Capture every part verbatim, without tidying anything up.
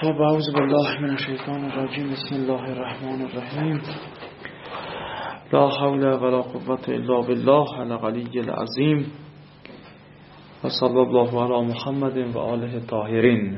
خب اعوذ بالله من الشیطان الرجیم. بسم الله الرحمن الرحیم. لا حول ولا قوة الا بالله العلی العظیم. و صلی الله علی محمد و آله الطاهرین.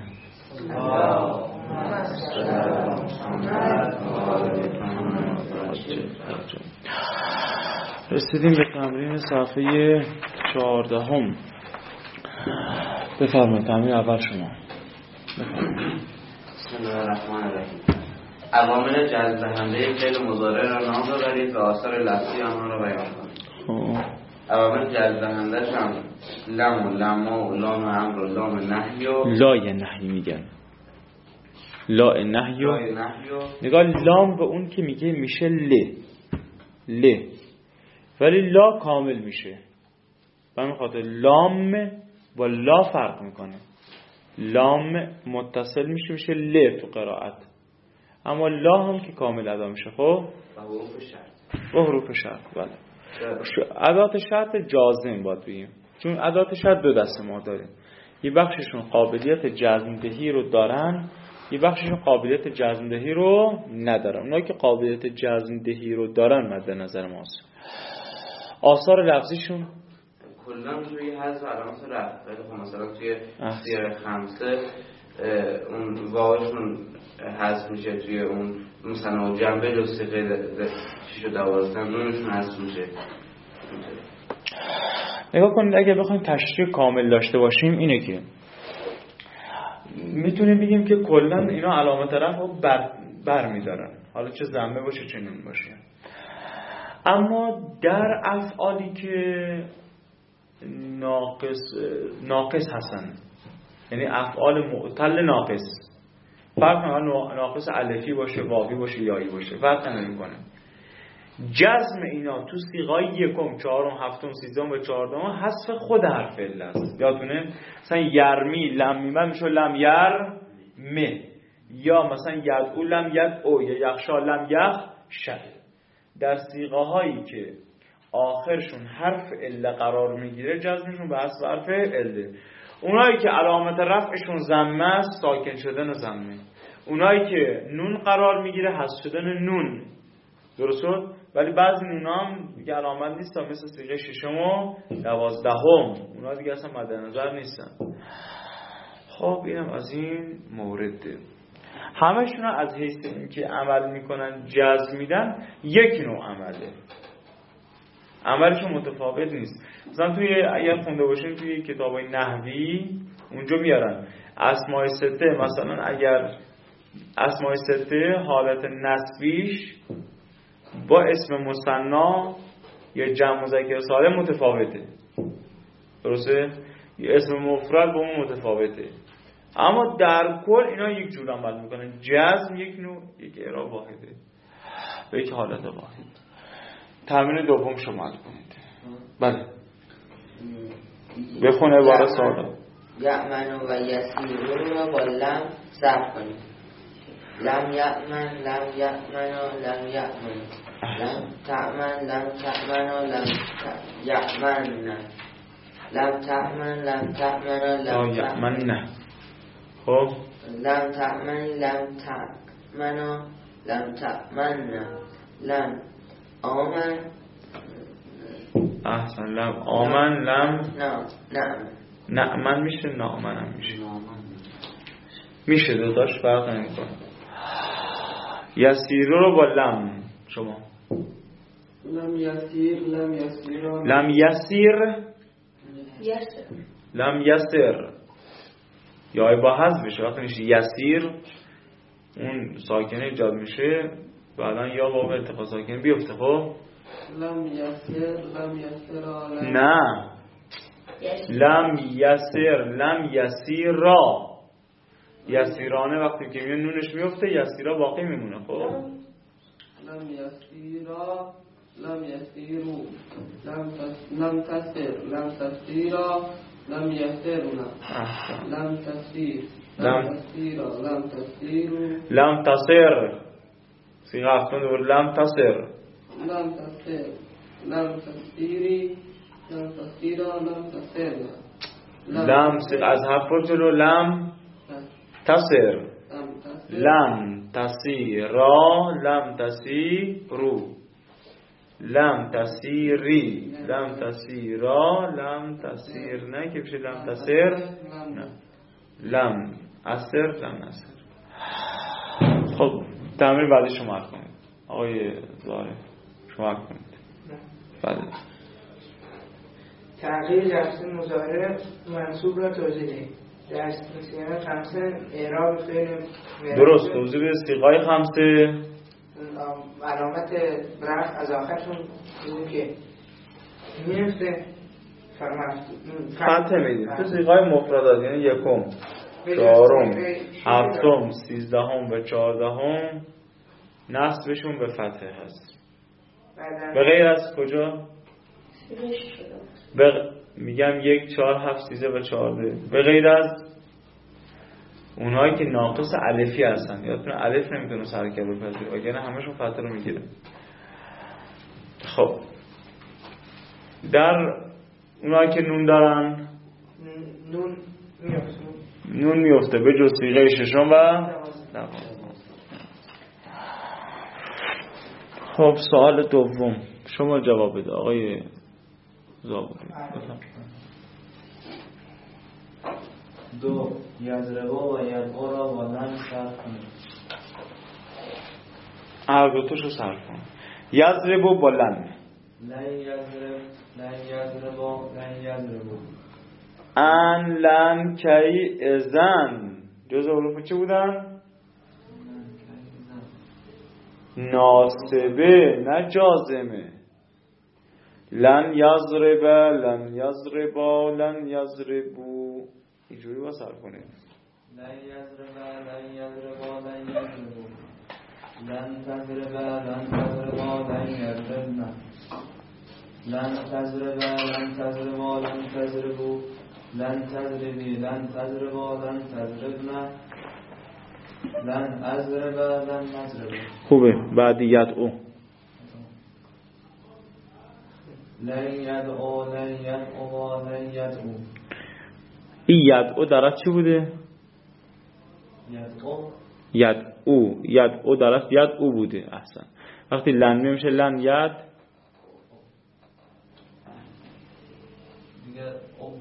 رسیدیم به تمرین صفحه چهاردهم. بفرمایید تمرین اول شما. بفرمایید. بسم الله الرحمن الرحیم. عوامل جذب دهنده فعل مضارع را نام ببرید و آثار لفظی آنها را بیان کنید. عوامل جذب دهنده‌اش هم لم و لما و لام امر و لام نهی و لای نهی میگن. لا نهی و نگاه لام به اون که میگه میشه ل ل، ولی لا کامل میشه. به همین خاطر لام با لا فرق میکنه. لام متصل میشه میشه ل تو قرائت، اما لا هم که کامل ادا میشه. خب و حروف شرط و حروف شرط. بله ادات شرط جازم باید بگیم، چون ادات شرط دو دسته ما داریم. یه بخششون قابلیت جزم دهی رو دارن، یه بخششون قابلیت جزم دهی رو ندارن. اونایی که قابلیت جزم دهی رو دارن مد نظر ماست. آثار لفظیشون کلا توی حذف علامت رفع، ولی خب مثلا توی سیر خمسه اون واوشون حذف میشه، توی اون مثلا جنبه دو صفحه شیش و دوازده نونشون حذف میشه. نگاه کنید اگه بخوایم تشریح کامل داشته باشیم اینه که میتونیم بگیم که کلا اینا علامت رفع رو بر, بر میدارن، حالا چه ضمه باشه چه نون باشه. اما در افعالی که ناقص ناقص هستن، یعنی افعال معتل ناقص، فرق نمیکنه ناقص الفی باشه واوی باشه یایی باشه، فرق نمیکنه. جزم اینا تو صیغای یکم، چهارم، هفتم، سیزدهم و چهاردهم حذف خود حرف عله است. یادتونه مثلا یرمی لم میمه میشه لم یر م، یا مثلا یدعو لم یدعو، یا یخشا لم یخش. در صیغه هایی که آخرشون حرف عله قرار میگیره جزمشون به حذف حرف عله. اونایی که علامت رفعشون ضمه است ساکن شدن ضمه، اونایی که نون قرار میگیره حذف شدن نون. درست شد؟ ولی بعضی نونا هم دیگه علامت نیستن، مثل صیغه ششم و دوازدهم، اونا دیگه اصلا مد نظر نیستن. خب اینم از این مورده. همشون از حیث این که عمل میکنن جزم میدن یک نوع عمله، عملشون متفاوت نیست. مثلا توی اگر خونده باشین توی کتابای نحوی اونجا میارن اسماء سته، مثلا اگر اسماء سته حالت نسبیش با اسم مثنا یا جمع مذکر سالم متفاوته، درسته؟ یا اسم مفرد با اون متفاوته، اما در کل اینا یک جور عمل میکنن. جزم یک نوع، یک اعراب واحده و یک حالت واحد. تمرین دوم شما کنید. بله بخونه عبارت ساده. یأمن و یسیر رو با لم ضرب کنید. لم یأمن لم یأمن لم یأمن لم تأمن لم تأمن لم یأمن لم تأمن لم تأمن لم یأمن. خب لم تأمن لم تأمن لم تأمن لم آمن. احسن. لم آمن لم نه نه نأمن میشه، نأمن هم میشه، میشه دوتاش فرق نمیکنه. یسیر رو با لم شما لم یسیر لم یسیر لم یسیر لم یسیر یا با حذف بشه وقتی میشه یسیر اون ساکنه ایجاد میشه، بعدا یا واو التقاء ساکن بیفته. خب لم یسیر لم یسیر نه لم یسیر لم یسیرا، یسیرانه وقتی که میون نونش میفته یسیرا باقی میمونه. خب لم یسیرا لم یسیرو لم تس لم تسیر لم تسیرا لم یسیرنا لم تسیر لم تسیرا لم تسیرو لم تصر صیغه هفتم دور لم تصر لم تسیر لم تسیری لم تسیرا لم تسیرنا لم از حرف جلو لم تصر لم تسیرا لم تسیرو لم تسیری لم تسیرا لم تسیر نه که بشه لم تسیر نه لم اسر لم اسر. خب تمرین بعدی شما کنید آقای زاره شما کنید. بله تغییر لفظ مضارع منصوب را توضیح دهید. در سیغه خمسه اعراب فعل درست توضیح به سیغای خمسه علامت رفع از آخرشون بودیم که میفته فتح میدید تو سیغای مفردات یعنی یکم چهارم هفتم سیزدهم و چهاردهم نصبشون به فتح هست به غیر از کجا؟ به میگم یک چهار هفت سیزده و چهارده به غیر از اونهایی که ناقص الفی هستن. یادتونه الف نمیتونه سرکه بپذیره وگرنه همشون فتح رو میگیره. خب در اونهایی که نون دارن نون میفته نون میفته به جز صیغه ششم و خب سوال دوم شما جواب بده آقای زابودی. دو یضربا و یدعا را با لم صرف کنید. هر دو تاشو صرف کن. یضربا با لم لن یضرب لن یضربا لن یضربو ان لن کی ازن جز حروف چی بودن؟ ناصبه نه جازمه. لن یضرب لن یضربا لن یضربو اینجوری با صرف کنید. لن یضرب لن یضربا لن یضربو لن تضرب لن تضربا لن یضربن لن تضرب لن تضربا لن تضربو لن تضربی لن تضربا لن تضربن لن اضرب لن نضرب. خوبه بعدی یدعو لن یدعو لن یدعو لن یدعو این یدعو درست چی بوده؟ یدعو یدعو یدعو درست یدعو بوده. احسن. وقتی لن میشه لن ید دیگه او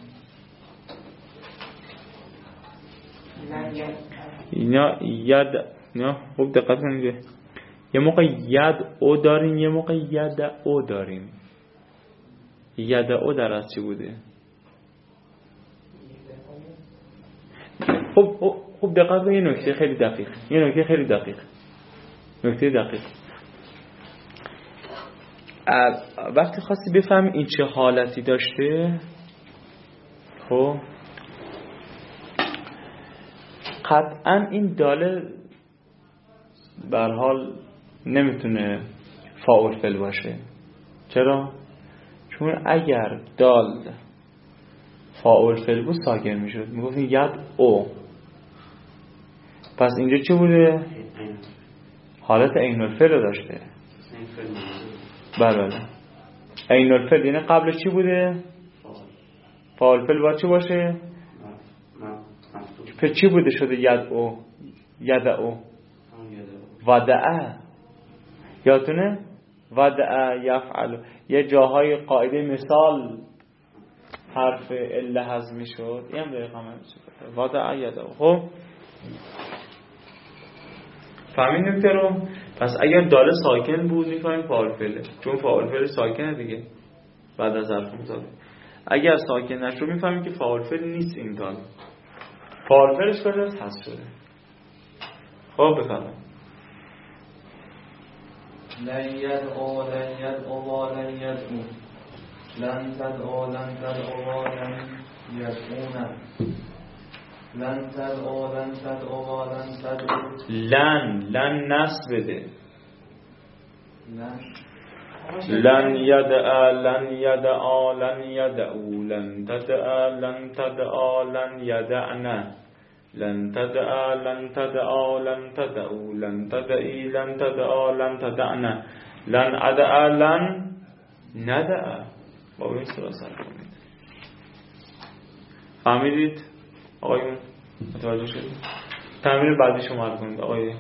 اینا ید نه خوب دقت کنید یه موقع ید او داریم یه موقع ید او داریم. ید او درست چی بوده؟ خب خب دقت کنید یه نکته خیلی دقیق یه نکته خیلی دقیق نکته دقیق وقتی خواستی بفهمی این چه حالتی داشته خب قطعا این داله به هر حال نمیتونه فاعل فعل باشه. چرا؟ چون اگر دال فاعل فعل بود ساکن میشد میگفتیم ید او. پس اینجا چه بوده؟ حالت عین الفعل رو داشته. بله بله عین الفعل یعنی قبلش چی بوده؟ فاعل فعل باید چی باشه؟ پس چی بوده شده ید او ید او ودعه یادتونه؟ ودعه یفعل یه جاهای قاعده مثال حرف اله حذف میشد. این هم دقیقا همین ودعه ید او. خب فهمین نکته رو؟ پس اگر داله ساکن بود میفهمیم فاعل فعله چون فاعل فعل ساکنه دیگه بعد از ظرف مضارع. اگر ساکن نشد میفهمیم که فاعل فعل نیست این داله فاعل فعلش کجاست؟ حذف شده. خب بفرمایید. لن یدعو لن یدعو لن یدعو لن تدعو لن تدعو لن یدعون لن تدعو لن تدعو لن تدعو لن لن نصب بده. لن لن یدعا لن یدعا لن یدعو لن تدعا لن تدعا لن یدعنا لن تدعا لن تدعا لن تدعو لن تدعی لن تدعا لن تدعنا لن ادعا لن ندعا. با این سر سر کنید. فهمیدید آقایون؟ متوجه شدید؟ تمرین بعدی شما کنید آقای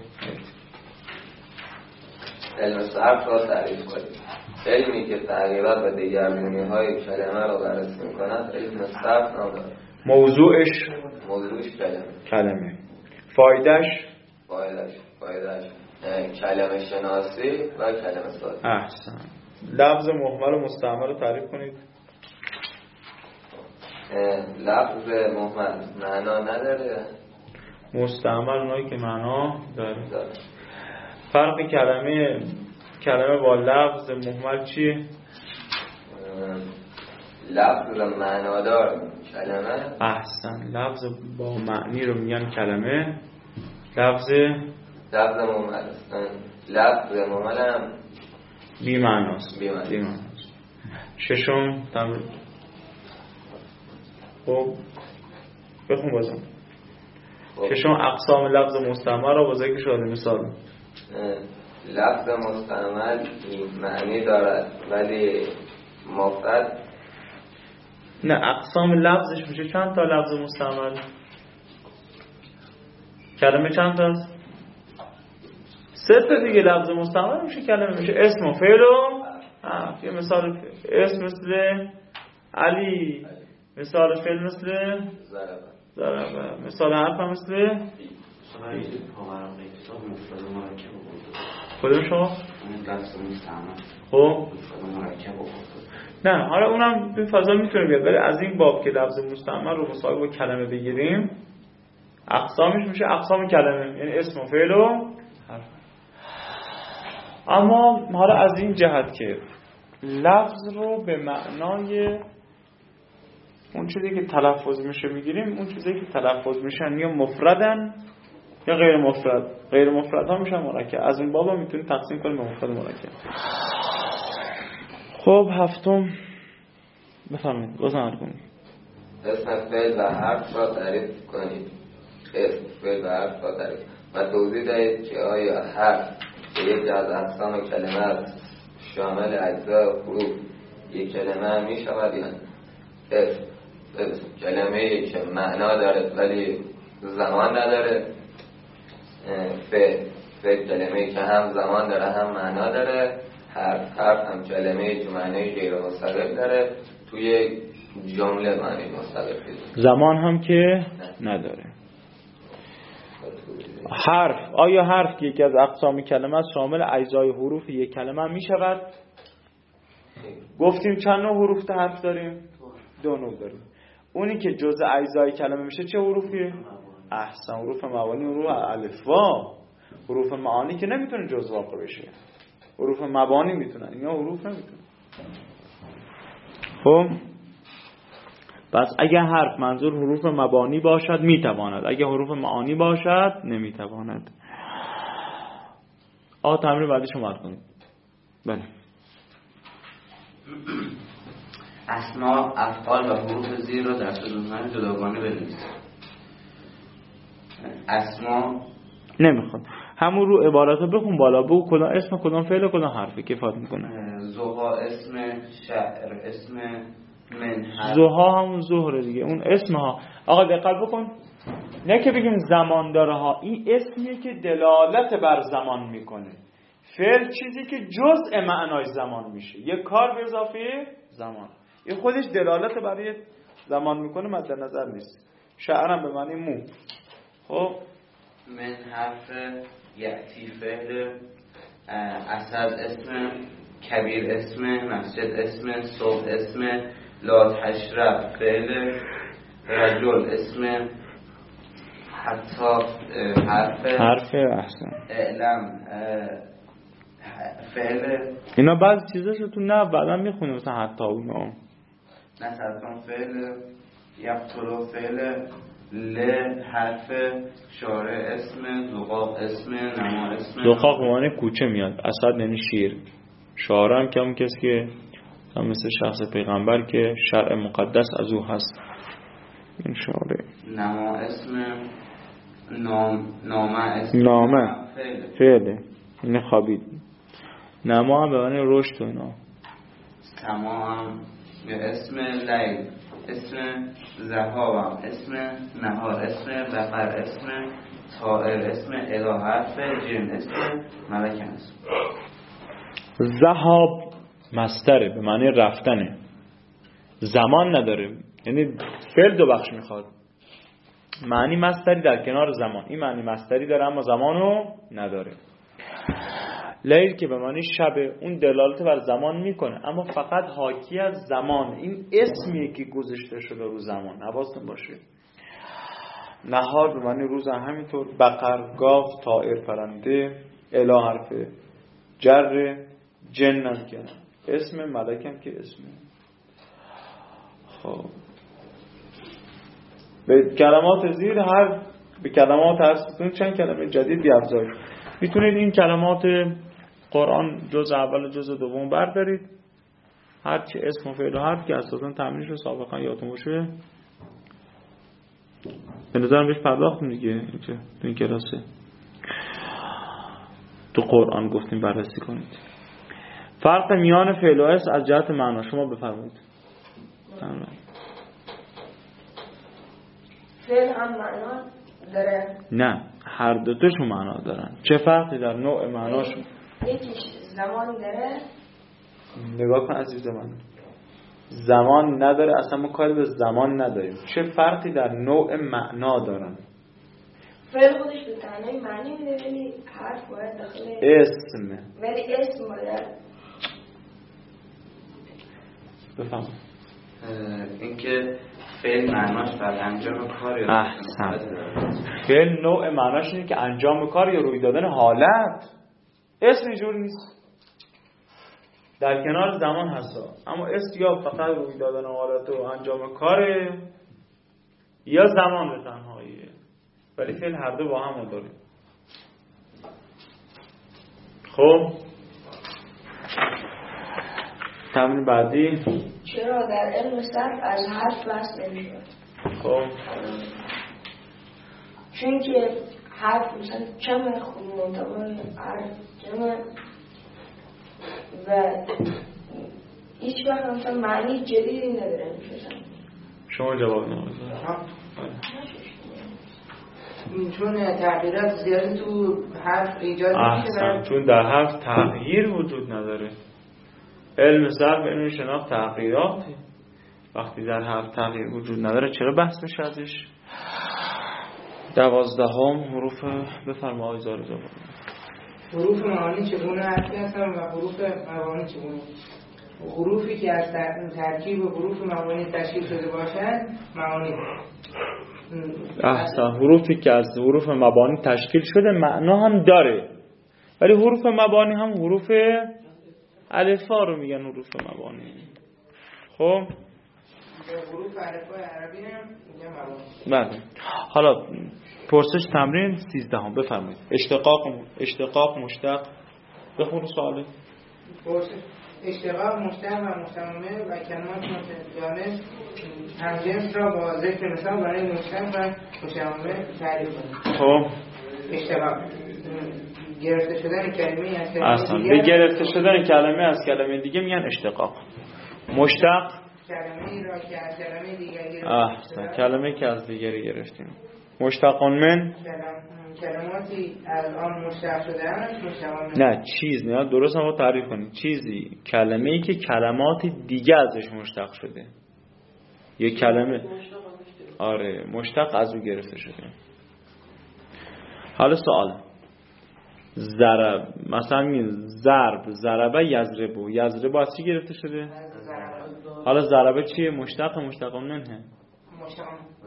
علم صرف را تعریف کنید. علمی که تغییرات و دگرگونی‌های کلمه را بررسی می‌کند علم صرف نام دارد. موضوعش موضوعش کلمه. کلمه. فایدهش فایدهش فایدهش کلمه شناسی و کلمه سازی. احسن. لفظ مهمل و مستعمل رو تعریف کنید. لفظ مهمل معنا نداره، مستعمل اونایی که معنا داره. فرق کلمه کلمه با لفظ مهمل چیه؟ لفظ معنادار کلمه. احسن. لفظ با معنی رو میگن کلمه. لفظ لفظ مهمل است. لفظ مهمل هم بی معناست. بی معناست. ششم تمرین. خب بخون بازم. ششم اقسام لفظ مستعمل را با ذکر شده. مثال لفظ مستعمل معنی دارد ولی مفرد. نه، اقسام لفظش میشه چند تا لفظ مستعمل؟ کلمه چند تاست؟ سه تا دیگه. لفظ مستعمل میشه کلمه، میشه اسم و فعل و حرف. یه مثال اسم مثل علی، مثال فعل مثل ضربه، مثال حرف هم مثل کدوم شما؟ خب نه، حالا اونم به فضا میتونه بیاد، ولی از این باب که لفظ مستعمل رو مساوی با کلمه بگیریم اقسامش میشه اقسام کلمه، یعنی اسم و فعل و حرف. اما حالا از این جهت که لفظ رو به معنای اون چیزی که تلفظ میشه میگیریم، اون چیزی که تلفظ میشن یا مفردن یا غیر مفرد. غیر مفرد ها میشن مرکب. از این بابا میتونید تقسیم کنیم به مفرد مرکب. خب هفتم بفرمایید بازم کنید. اسم فعل و حرف را تعریف کنید. اسم فعل و حرف را تعریف و توضیح دهید که آیا حرف که یک از اقسام کلمه است شامل اجزا حروف یک کلمه می شود یا نه؟ اسم کلمه‌ای که معنا داره ولی زمان نداره. فعل فعل کلمه‌ای که هم زمان داره هم معنا داره. حرف حرف هم کلمه‌ای که معنی غیر مستقل داره، توی جمله معنی مستقل داره، زمان هم که نداره. حرف، آیا حرف که یکی از اقسام کلمه است شامل اجزای حروف یک کلمه می شود؟ گفتیم چند نوع حروف تا حرف داریم؟ دو نوع داریم. اونی که جزء اجزای کلمه میشه چه حروفیه؟ احسن، حروف مبانی، حروف الفبا. حروف معانی که نمیتونه جزء واقع بشه، حروف مبانی میتونن، اینا حروف نمیتونن. خب پس اگه حرف منظور حروف مبانی باشد میتواند، اگه حروف معانی باشد نمیتواند. آقا تمرین بعدی شما کنید. بله. اسما، افعال و حروف زیر را در سلوک‌های جداگانه بنویسید. اسما نمیخواد، همون رو عباراتو بخون بالا، بگو کدام اسم کدام فعل کدام حرفی کفایت میکنه. زها اسم شعر، اسم من حرف. زها همون ظهر دیگه، اون اسم ها. آقا دقت بکن، نه که بگیم زمان داره ها، این اسمیه که دلالت بر زمان میکنه. فعل چیزی که جزء معنای زمان میشه، یک کار به اضافه زمان، این خودش دلالت برای زمان میکنه، مد نظر نیست. شعرم به معنی مو. خب من حرف یعتی فعل، اسد اسم، کبیر اسم، مسجد اسم، صبح اسم، لا تشرب فعل، رجل اسم، حتی حرف حرف احسن، اعلم فعل. اینا بعض چیزاشو تو نه بعدا میخونیم، مثلا حتی اونا نصرتان فعل، یقتلو فعل، ل حرف، شارع اسم، زقاق اسم، نما اسم. زقاق معنی کوچه میاد، اسد یعنی شیر. شارع هم که همون کسی که هم مثل شخص پیغمبر که شرع مقدس از او هست، این شارع. نما اسم، نام نامه اسم، نامه فعل فعله، این خوابید. نما هم به معنی رشد و اینا. سما هم اسم، لیل اسم، ذهاب اسم، نهار اسم، بقر اسم، طائر اسم، اله حرف، جن اسم، ملک اسم. ذهاب مصدره به معنی رفتنه، زمان نداره، یعنی فعل دو بخش میخواد، معنی مصدری در کنار زمان. این معنی مصدری داره اما زمانو نداره. لیل که به معنی شبه، اون دلالت بر زمان میکنه اما فقط حاکی از زمان، این اسمیه که گذاشته شده رو زمان، حواستون باشه. نهار به معنی روز، همینطور بقر، گاو، طائر، پرنده، اله حرف جر، جن هم که اسم، ملک هم که اسم. خب به کلمات زیر هر به کلمات هر ستون چند کلمه جدید بیافزایید. میتونید این کلمات قرآن جز اول و جز دوم بردارید، هر چی اسم و فعل و حرف که اساسا تمرینش رو سابقا یادتون باشه به نظرم بهش پرداختیم دیگه. اینجا تو این کلاسه تو قرآن گفتیم بررسی کنید. فرق میان فعل و اسم از جهت معنا شما بفرمایید. فعل هم معنا داره؟ نه، هر دو تاشون معنا دارن. چه فرقی در نوع معناشون؟ یکیش زمان داره. نگاه کن عزیز من، زمان نداره، اصلا ما کاری به زمان نداریم. چه فرقی در نوع معنا دارن؟ فعل خودش به تنهایی معنی میده ولی حرف باید داخل اسم، ولی اسم باید بفهم. اینکه فعل معناش بر انجام کار یا احسن. فعل نوع معناش اینه که انجام کار یا روی دادن حالت. اسم اینجور نیست، در کنار زمان هستا، اما اسم یا فقط روی دادن حالت و انجام کاره یا زمان به تنهاییه، ولی فعل هر دو با هم داره. خب تمرین بعدی. چرا در علم صرف از حرف بحث نمیشه؟ خب چون که حرف مثلا کمه، خود منطقه حرف کمه و هیچ وقت مثلا معنی جدیدی نداره. شما جواب نمازه. چون تغییرات زیادی تو حرف ایجاد میشه، چون در حرف تغییر وجود نداره. علم صرف علم شناخت تغییراتی، وقتی در حرف تغییر وجود نداره چرا بحث میشه ازش؟ دوازدهم حروف. بفرما آقای زارزا. حروف معانی چگونه حرفی هستن و حروف مبانی چگونه؟ حروفی که از ترکیب و حروف مبانی تشکیل شده باشن معانی. احسن. حروفی که از حروف مبانی تشکیل شده معنا هم داره، ولی حروف مبانی هم حروف الفا رو میگن حروف مبانی. خب حروف الفای عربی هم میگن مبانی. بله. حالا پرسش تمرین سیزدهم بفرمایید. اشتقاق اشتقاق مشتق. بخونید سواله. پرسش اشتقاق مشتق و مشتمل و کلمات متجانس همجنس را با ذکر مثال برای مشتق و مشتمل تعریف کنید. خب اشتقاق گرفته شدن کلمه از کلمه اصلا دیگه، به گرفته شدن کلمه از کلمه دیگه میگن اشتقاق. مشتق کلمه را که از کلمه دیگری گرفته احسن، کلمه که از دیگری گرفتیم. مشتق من کلماتی از آن مشتق شده هست مشتق نه چیز نه، درست هم تعریف کنید. چیزی کلمه ای که کلمات دیگه ازش مشتق شده. یه کلمه آره مشتق از او گرفته شده. حالا سوال ضرب، مثلا میگیم ضرب، ضربه یضربو، یضربو از چی گرفته شده؟ حالا ضربه چیه؟ مشتق مشتق منه. مشتق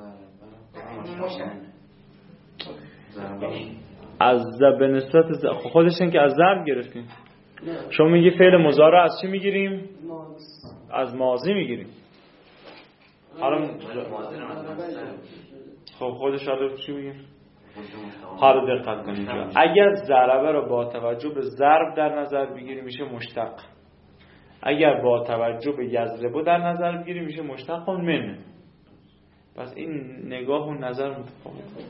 از ضرب به نسبت ز... خودشون که از ضرب گرفتیم. شما میگی فعل مضارع از چی میگیریم؟ از ماضی میگیریم. حالا خب خودش حالا چی میگیم؟ حالا دقت کنید. اگر ضربه رو با توجه به ضرب در نظر بگیریم میشه مشتق. اگر با توجه به یضرب در نظر بگیریم میشه مشتق من. پس این نگاه و نظر متفاوته.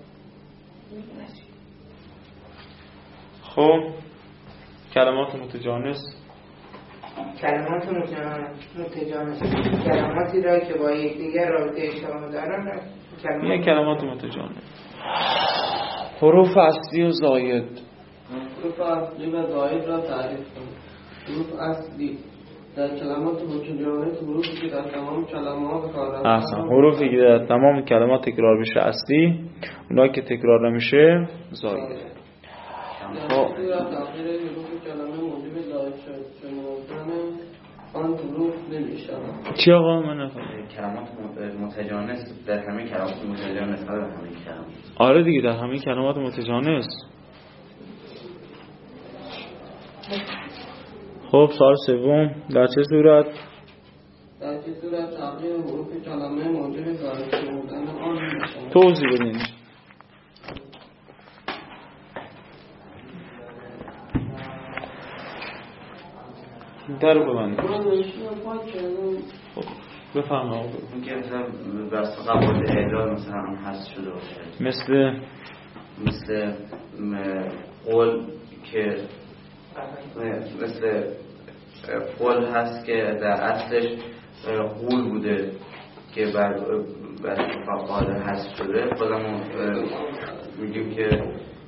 خب کلمات متجانس. کلمات متجانس کلماتی را که با یکدیگر رابطه اشتراک دارن. این کلمات متجانس. حروف اصلی و زاید. حروف اصلی و زاید را تعریف کنید. حروف اصلی در کلمات متجانس حروفی که در تمام کلمات کار رفته. احسن. حروفی که در تمام کلمات تکرار بشه اصلی، اونا که تکرار نمیشه زاید. در صورت تغییر حروف کلمه موجب زاید شدن آن حروف نمیشوند. چی آقا من نفهمیدم؟ کلمات متجانس در همه کلمات متجانس در همه کلمات. آره دیگه در همه کلمات متجانس. خب سوال سوم در چه صورت؟ در چه صورت تغییر حروف کلمه موجب زاید شدن آن نمیشوند؟ توضیح بدین. در رو ببندید. بفهم آقا. اون که مثلا بس قبل اعلال مثلا هم حذف شده باشه. مثل مثل قول که مثل قول هست که در اصلش قول بوده که بعد بعد فقط حذف شده. خودمون میگیم که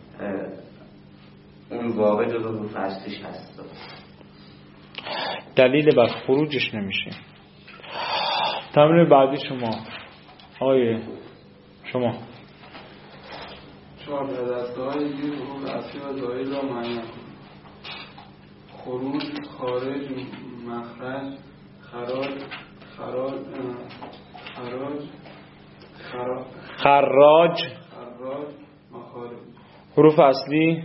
اون واقع جزو حروف اصلیش هست. دلیل بر خروجش نمیشه. تمرین بعدی شما آیه شما چهار دسته‌های زیر حروف اصلی و زاید را معین کنید. خروج، خارج، مخرج، خراج، خراج، خراج، خراج، خراج، خراج، مخارج. حروف اصلی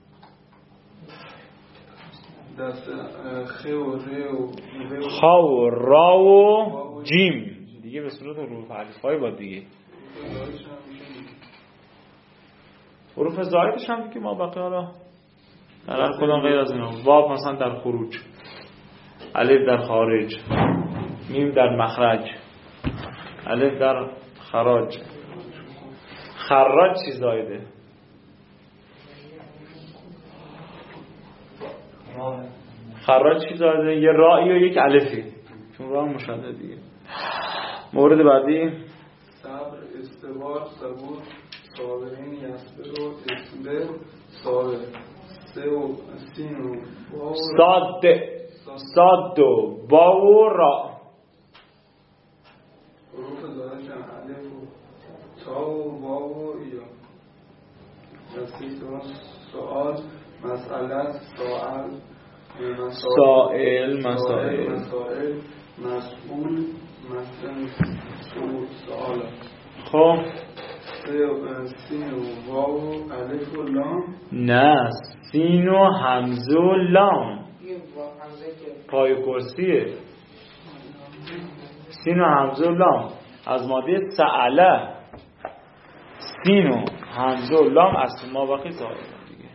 دست خ و ر و خا و را و جیم دیگه به صورت حروف الفبایی با دیگه. حروف زایدش هم که ما بقیه حالا در هر کدام غیر از اینا. واو مثلا در خروج، الف در خارج، میم در مخرج، الف در خراج. خراج چی زایده؟ خراج چی زایده؟ یه رائی و یک الفی، چون راه مشدد دیگه. مورد بعدی صبر، استبار، صبور، صابرین، یصبر و اصبر، صابر. سه و سین و واو صاد صاد و واو و را. حروف زایدش الف و تا و واو و یا. دسته سوال، مسئله، سوال، سائل، مسائل، مسائل، مسئول، مثلا سوال. خب سین و واو و الف و لام. نه، سین و همزه و لام پای کرسیه. سین و همزه و لام از ماده سأله. سین و همزه و لام اصل ما باقی زاید دیگه.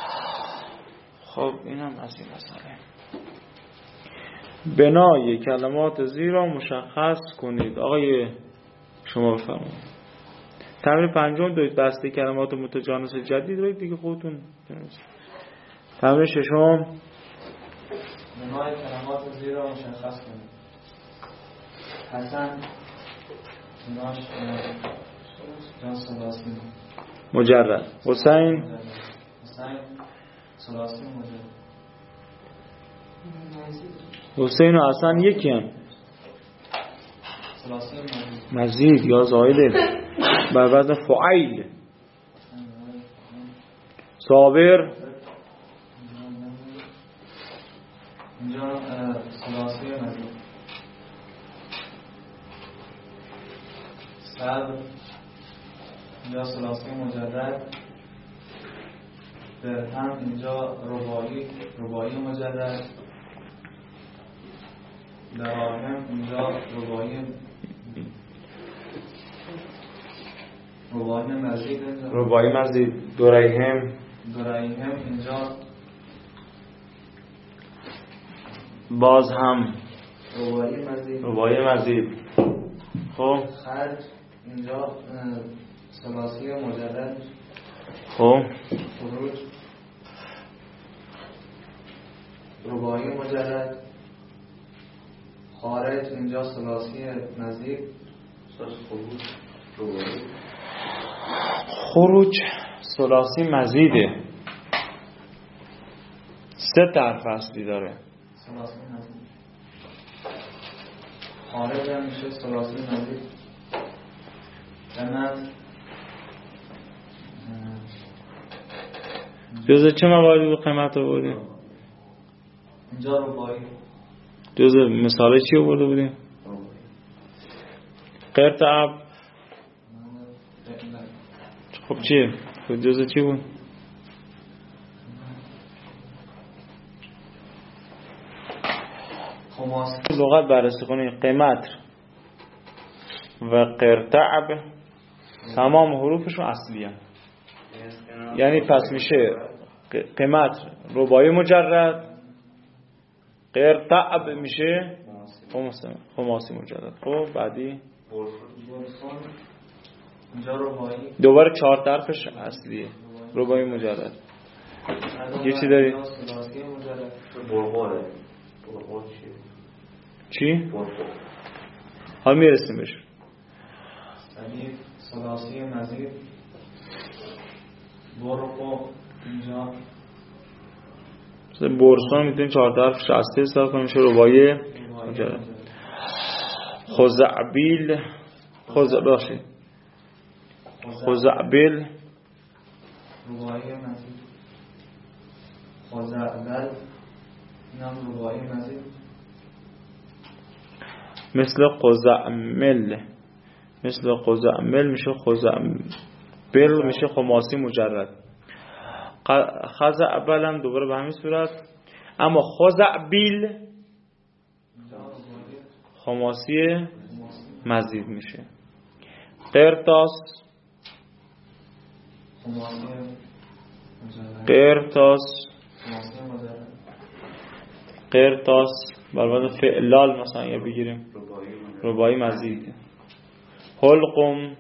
خب اینم از این مسئله. بنای کلمات زیر را مشخص کنید. آقای شما بفرمایید. تمرین پنجم دوید بسته کلمات متجانس جدید رو دیگه خودتون. تمرین ششم بنای کلمات زیر را مشخص کنید. حسن ناش جان سلاسی مجرد. حسین حسین سلاسی مجرد. حسین و حسن یکی هم سلاسی مزید مزید یا زایده بر وزن فعیل. صابر اینجا سلاسی مزید. صبر اینجا سلاسی مجرد. درهم اینجا رباعی رباعی مجرد. دراهم اینجا رباعی رباعی مزید. رباعی مزید. دریهم دریهم اینجا باز هم رباعی مزید. رباعی مزید. خب خرج اینجا ثلاثی مجرد. خب خروج رباعی مجرد. خارج اینجا ثلاثی مزید. خروج رباعی خروج ثلاثی مزیده، سه حرف اصلی داره. ثلاثی مزید خارج هم میشه ثلاثی مزید. قیمت جزء چه مواردی بود قیمت رو بودیم؟ اینجا ربایی. جزء مثاله چی رو برده بودیم؟ قرطعب. خب چیه؟ جزء چی بود؟ خماس. لغت بررسی کنید. قیمت و قرطعب تمام حروفشون اصلیه، یعنی پس میشه قیمت رباعی مجرد، قرطعب میشه خماسی مجرد. خب بعدی اینجا رباعی، دوباره چهار طرفش اصلیه، رباعی مجرد. یه چی داری؟ ثلاثی مجرد. برغوره. برغور چیه؟ چی؟ حال میرسیم بهش. یعنی ثلاثی مزید برغو اینجا مثلا برسان میتونیم چهار طرفش اصلی حساب کنیم، میشه رباعی مجرد. خزعبیل خزع باشید خزعبیل رباعی مزید. خزعبل اینم رباعی مزید. مثل قزعمل، مثل قزعمل میشه خزعبل میشه خماسی مجرد. خزعبل هم دوباره به همین صورت، اما خزعبیل خماسی مزید میشه. قرطاس قرطاس قرطاس برای فعلال مثلا یا بگیریم رباعی مزید. حلقم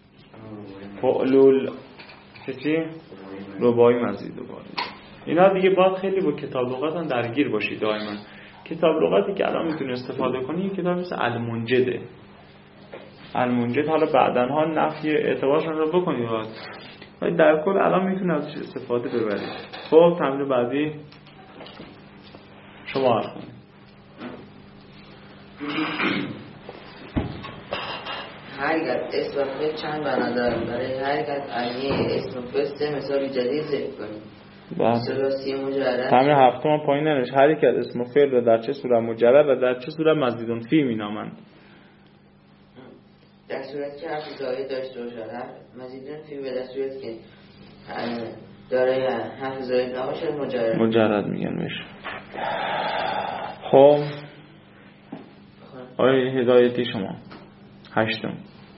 فعلول چی؟ رباعی مزید. دوباره اینا دیگه باید خیلی با کتاب لغت هم درگیر باشید دائما. کتاب لغتی که الان میتونی استفاده کنی کتاب مثل المنجده. المنجد حالا بعدن ها نفی اعتبارشون رو بکنید، ولی در کل الان میتونی ازش استفاده ببرید. خب تمرین بعدی شما حل کنید. هر یک اسم و فعل چند معنا دارند. برای هر یک علیه اسم و فعل سه مثال جدید ذکر کنید. ثلاثی مجرد. تمرین هفتم هم پایین ننوش. هر یک از اسم و فعل را در چه صورت مجرد و در چه صورت مزیدون فی مینامند. در صورت که حرف زاید داشته باشد، حرف مزیدون فی، به در صورت که دارای حرف زاید نباشد مجرد مجرد میگن میشه. خب آیا هدایتی شما هشتم.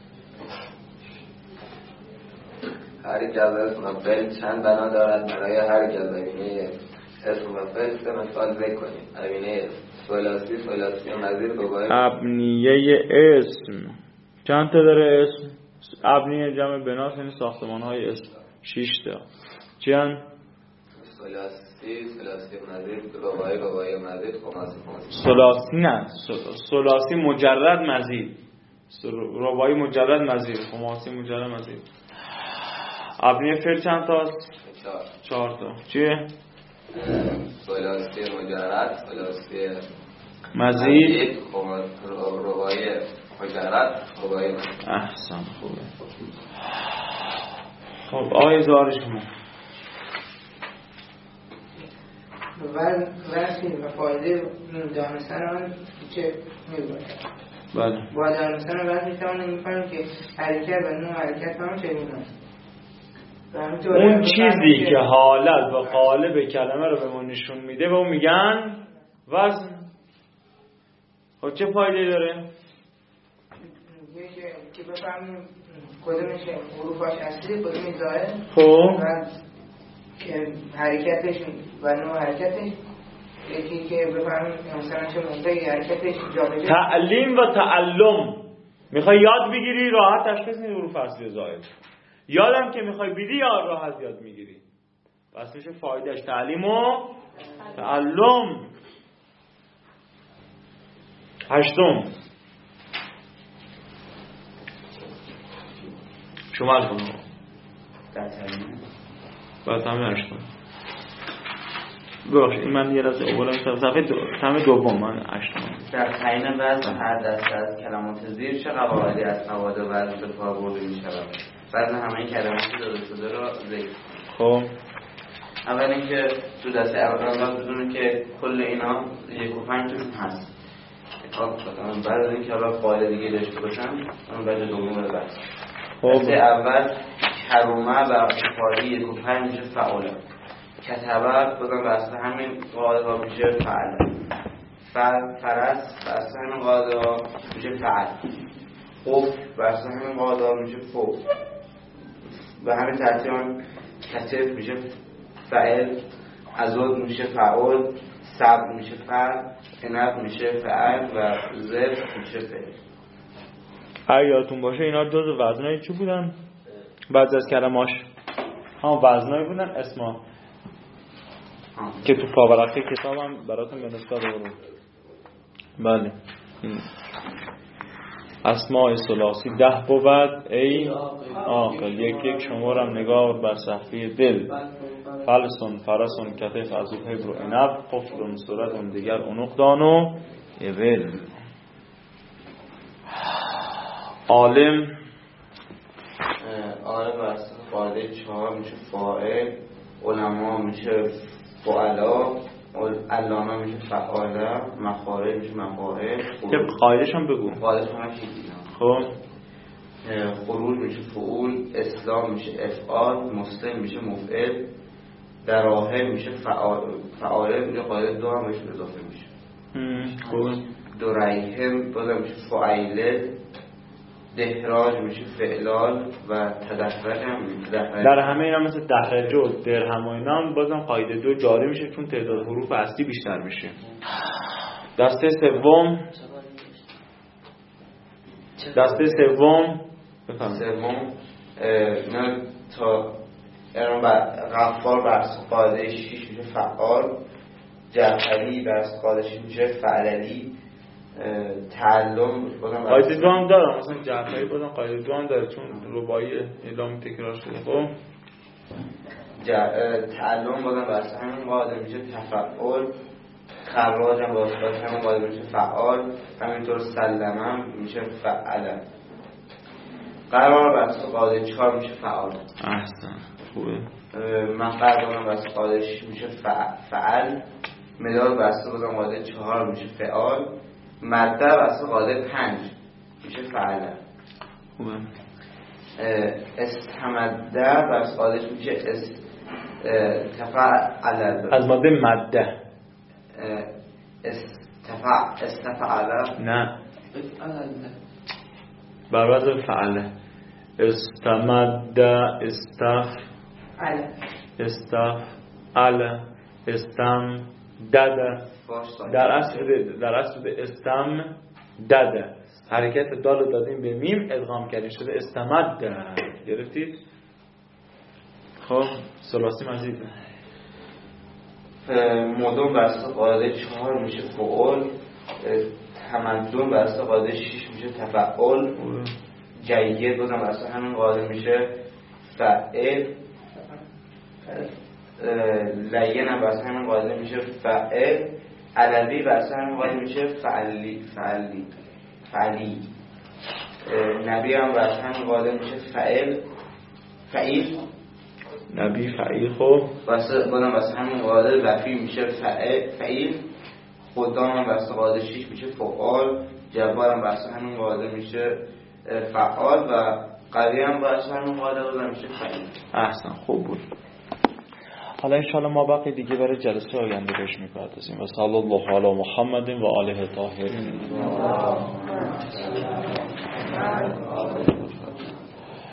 هر یک از اسم و فعل چند بنا دارد. برای هر یک از زمینه اسم و فعل سه مثال ذکر کنیم. زمینه ثلاثی ثلاثی مزید دوباره. ابنیه اسم چند تا داره اسم؟ ابنیه جمع بناست، یعنی ساختمان های اسم شش تا. چند؟ ثلاثی ثلاثی مزید رباعی رباعی مزید خماسی خماسی. ثلاثی نه ثلاثی مجرد مزید، رباعی مجرد مزید، خماسی مجرد مزید. ابنیه فعل چند تاست؟ چهار. چهار تا. چیه؟ ثلاثی مجرد ثلاثی مزید رباعی مجرد رباعی مزید. احسن خوبه. خب آقای زهار شما وزن و فایده دانستن آن چه می‌باشد؟ بله. با دانستن وزن می‌توانیم می‌فهمیم که حرکت و نوع حرکت هم چگونه است. اون چیزی که حالت و قالب کلمه رو به ما نشون میده به اون میگن وزن. خب چه فایده داره؟ که بفهمیم کدومش حروفاش اصلی کدومش زائد. خب که حرکتش و نوع حرکتش، یکی که بفهمیم مثلا چه موقعی حرکتش جابجا. تعلیم و تعلم میخوای یاد بگیری راحت تشخیص میدی حروف اصلی و زائد. یادم که میخوای بدی یا راحت یاد میگیری. پس میشه فایدهش تعلیم و تعلم. هشتم شما کنم بعد همه اشتم بخش این من یه رازه اولا صفحه دو... تم دوم من اشتم در تعیین وزن هر دسته از کلمات زیر چه قواعدی از مواد وزن به کار برده می شود؟ وزن همه این کلماتی داده شده را ذکر. خب اول اینکه تو دسته اول بدونه که کل اینا یک و پنج توشون هست. بعد از اینکه حالا قاعده دیگه داشته باشن اون بعد دوم رو بحث. دسته اول کرومه و فاری یک و پنج میشه فعاله. کتبه بودن بسته همین قاعده ها میشه فعل. فرس بسته همین قاعده ها میشه فعل. قفل بسته همین قاعده ها میشه فوق. و همین ترتیب هم کتف میشه فعل، عضد میشه فعال، صبر میشه فعل، عنب میشه فعل و زر میشه فعل. اگه یادتون باشه اینا جز وزنایی چی بودن؟ بعضی از کلماش ها وزنایی بودن اسما که تو پاورقی کتابم براتون به نسبت آورد. بله اسماء ثلاثی ده بود ای عاقل. یک یک شمارم نگاه بر صفحه دل. فلسون فرسون کتف از او حبر و عنب قفلون صورتون دیگر عنقدان و اول. عالم عالم برسن قاعده چهار میشه فاعل، علما میشه فعلا، علامه میشه فعاله، مخارج میشه مفاعل. که قاعدش هم بگو. قاعدش هم چی دیدم؟ خب خروج میشه فعول، اسلام میشه افعال، مسلم میشه مفعل، دراهم میشه فعال، فعاله میشه قاعده دو هم بهش اضافه میشه. خوب. دریهم بازم میشه فعیله، دهراج میشه فعلال و تدحرج هم میشه. در همه اینا مثل دهرج و درهم و اینا هم بازم قاعده دو جاری میشه چون تعداد حروف اصلی بیشتر میشه. دسته سوم دسته سوم سوم نه تا ایران غفار بر قاعده شیش میشه فعال، جعفری بر قاعده شیش میشه فعللی، تعلم قاعده دو هم داره مثلا جعفری بازم قاعده دو هم داره چون رباعی اعلام تکرار شده. خب تعلم بازم بر همین قاعده میشه تفعال، خراج هم بازم همین قاعده میشه فعال، همینطور سلمم میشه فعله. قرار بر قاعده چهار میشه فعال. احسن خوبه. مقدار بازم بر قاعده شش میشه فعل، مداد بسته بازم قاعده چهار میشه فعال، مده بسته قاعده پنج میشه فعله. خوبه. استمده بس قاعدش میشه استفعل. از ماده مده استفعل استفعل نه بر وزن فعله. استمده استف استفعل استم دده در اصل در اصل استم دده حرکت دال دادیم به میم ادغام کردیم شده استمد. گرفتید؟ خب ثلاثی مزید مدون بسته قاعده چهار میشه فعال، تمدن بسته قاعده شش میشه تفعال، جید بودم بسته همین قاعده میشه فعل، لین هم بسته همین قاعده میشه فعل، علوی بسته همین قاعده میشه فعلی فعلی فعلی، نبی هم بسته همین قاعده میشه فعل فعیل نبی فعیل. خب بسته بودم بسته همین قاعده رفی میشه فعیل، خدام هم بسته قاعده شیش میشه فعال، جبار هم بسته همین قاعده میشه فعال و قوی هم بسته همین قاعده بودم میشه فعیل. احسن خوب بود. حالا انشاءالله ما باقی دیگه برای جلسه آینده بهش میپردازیم. و صلی الله علی محمد و آله طاهرین.